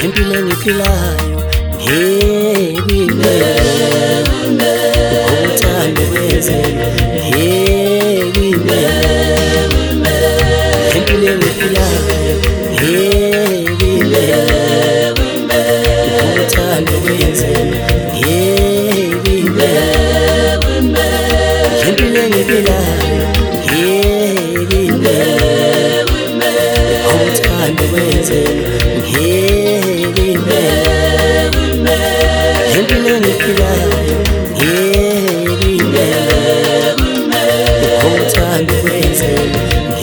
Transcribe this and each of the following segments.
impilo engiphilayo ngeke ngokuthanda kwenzela ngeke impilo engiphilayo ngeke ngokuthanda kwenzela ngeke impilo engiphilayo ngeke ngokuthanda kwenzela impilo engiphilayo ngokuthanda kwenzela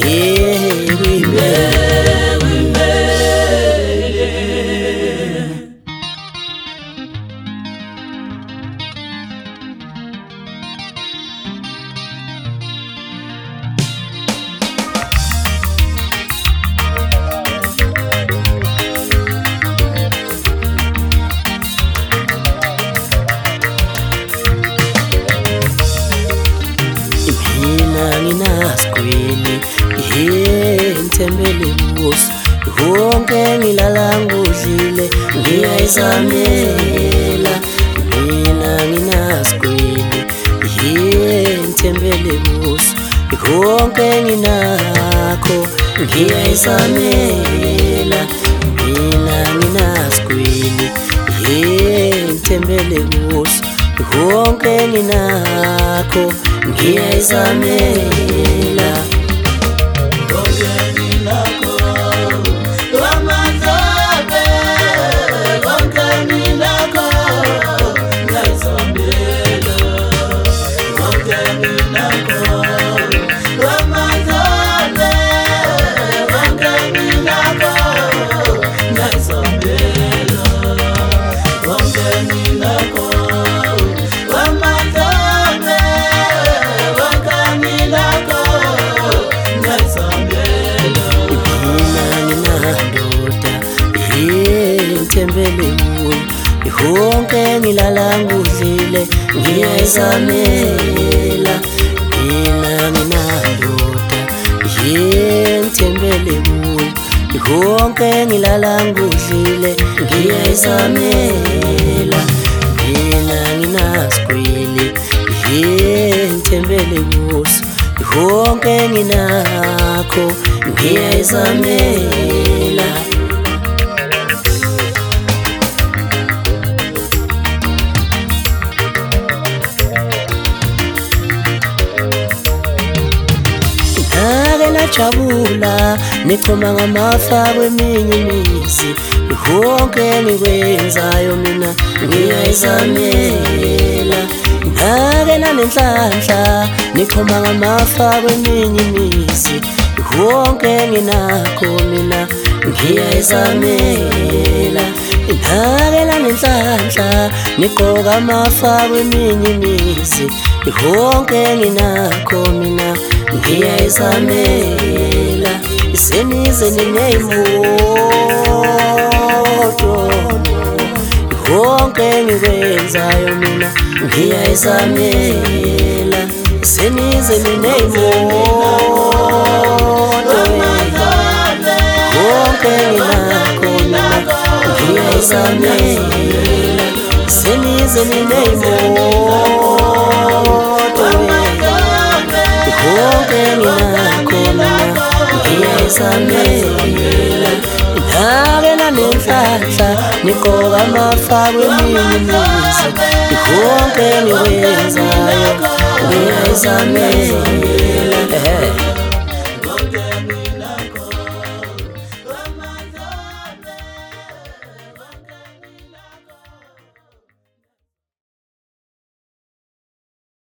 nginaskwini ngithembele kuso konke ngilala ngudlile ngiyayizamela mina nginaskwini ngithembele kuso konke nginakho ngiyayizamela mina nginaskwini ngithembele kuso konke nginakho ngiyayizamela konke nginakho wamazabe konke nginakho ngiyayizamela konke nginakho wamazabe konke nginakho ngiyayizamela konke nginakho ngithembele kuyo konke ngilala ngudlile ngiyayizamela mina nginandoda ngithembele kuyo konke ngilala ngudlile ngiyayizamela mina nginaskwili ngithembele kuso konke nginakho ngiyayizamela jabula nikhoma ngamafa kweminye imizi konke ngikwenzayo mina ngiyayizamela ngake nanenhlanhla nikhoma ngamafa kweminye imizi konke nginakho mina ngiyayizamela ngake nanenhlanhla niqoka amafa kweminye imizi konke nginakho mina ngiyayizamela isenize nineyimoto konke ngikwenzayo mina ngiyayizamela isenize nineyimoto konke nginakho mina ngiyayizamela isenize nineyimoto konke nginakho mina ngiyayizamela ngake nanenhlanhla niqoka amafa kweminye imizi konke ngikwenzayo ngiyayizamela